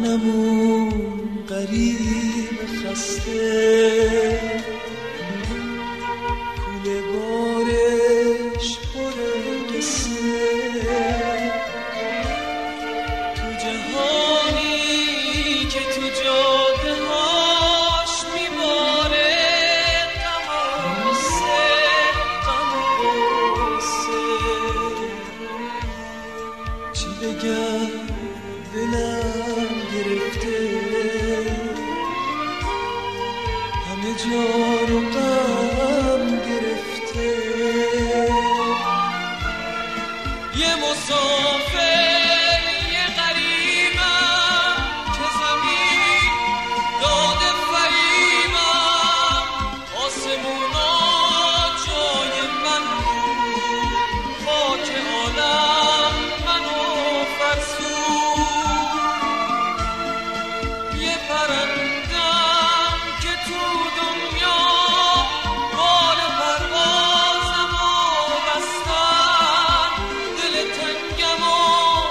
منمون غریب خسته کوله بارش پر قصه تو جهانی که تو جاده هاش میباره غم و غصه غم و غصه چی بگم دلم گرفته همه جا رو غم گرفته یه مسافر یه غریبم که زمین داده فریبم آسمونا جای من خاک عالم منو فرسون یه پرندم که تو دنیا بال پروازمو بستن دل تنگمو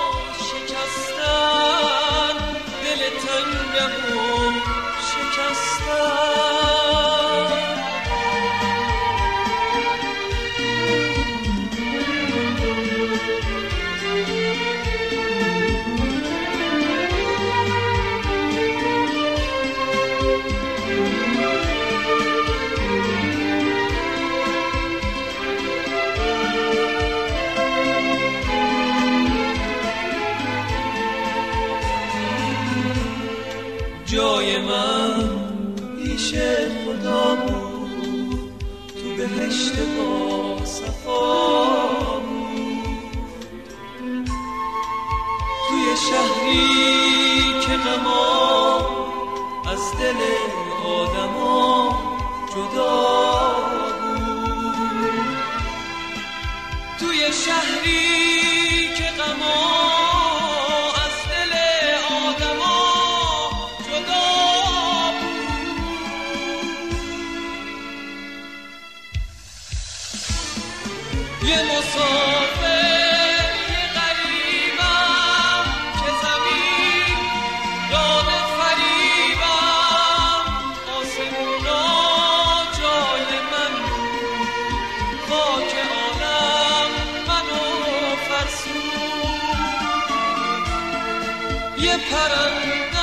شکستن دل تنگمو شکستن جای من پیش خدا بود تو بهشت با صفا بود توی شهری که غما از دل آدما جدا بود توی شهری که غما یه مسافر یه غریبم که زمین داده فریبم آسمونا جای من خاک عالم منو فرسون یه پرنده